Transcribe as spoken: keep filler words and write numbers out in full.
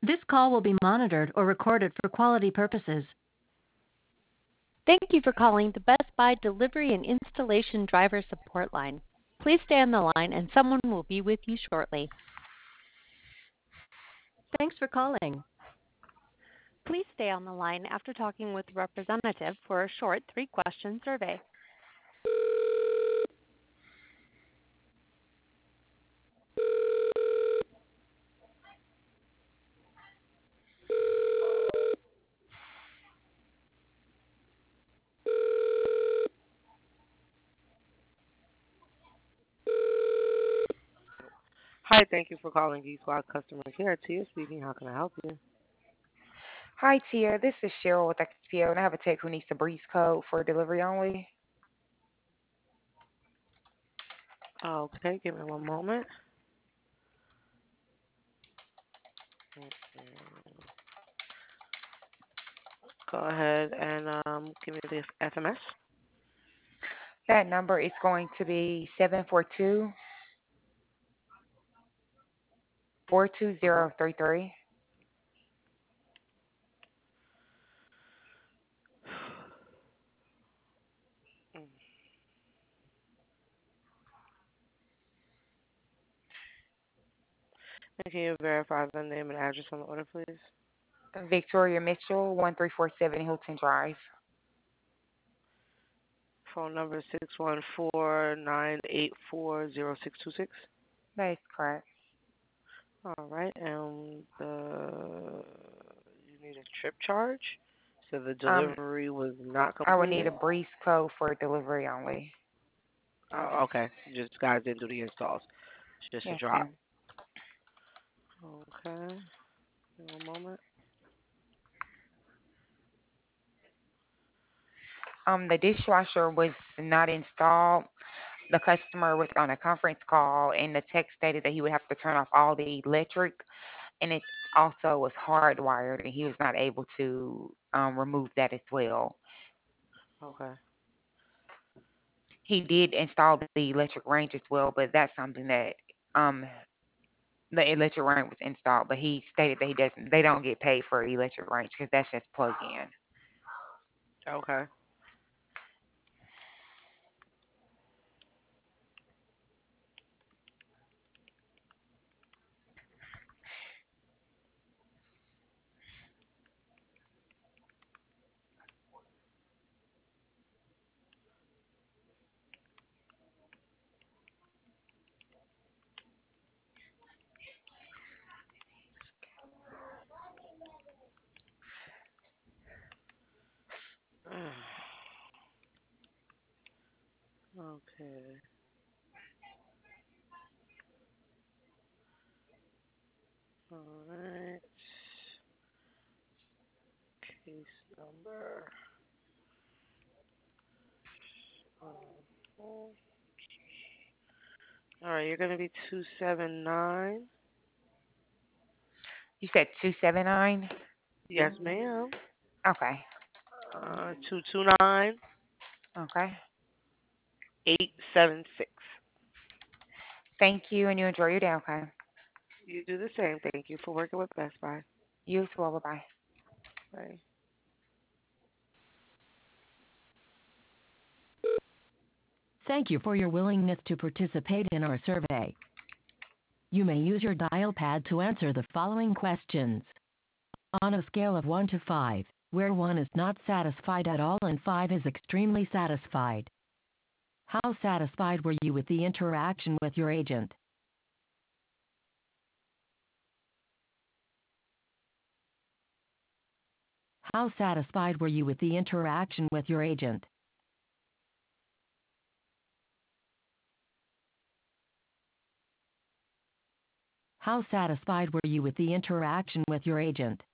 This call will be monitored or recorded for quality purposes. Thank you for calling the Best Buy Delivery and Installation Driver Support Line. Please stay on the line and someone will be with you shortly. Thanks for calling. Please stay on the line after talking with a representative for a short three-question survey. Hi, thank you for calling Geek Squad Customer Care. Tia speaking. How can I help you? Hi, Tia. This is Cheryl with X P O, and I have a tech who needs the breeze code for delivery only. Okay, give me one moment. Go ahead and um, give me the S M S. That number is going to be seven four two, four two Uh-huh. zero three three. And can you verify the name and address on the order, please? Victoria Mitchell, one three four seven Hilton Drive. Phone number six one four nine eight four zero six two six. That is correct. All right, and the you need a trip charge, so the Um, delivery was not I would need completed. a breeze code for delivery only. Oh, okay, just guys didn't do the installs. It's just a Yes, drop. ma'am. Okay, one moment. Um, the dishwasher was not installed. The customer was on a conference call, and the tech stated that he would have to turn off all the electric, and it also was hardwired, and he was not able to um, remove that as well. Okay. He did install the electric range as well, but that's something that um the electric range was installed, but he stated that he doesn't. They don't get paid for electric range because that's just plug in. Okay. Okay. All right. Case number. All right, you're gonna be two seven nine. You said two seven nine. Yes, ma'am. Okay. Uh, two two nine Okay. eight seven six. Thank you, and you enjoy your day. Okay. You do the same. Thank you for working with Best Buy. You as well. Bye bye. Bye. Thank you for your willingness to participate in our survey. You may use your dial pad to answer the following questions. On a scale of one to five, where one is not satisfied at all and five is extremely satisfied, how satisfied were you with the interaction with your agent? How satisfied were you with the interaction with your agent? How satisfied were you with the interaction with your agent?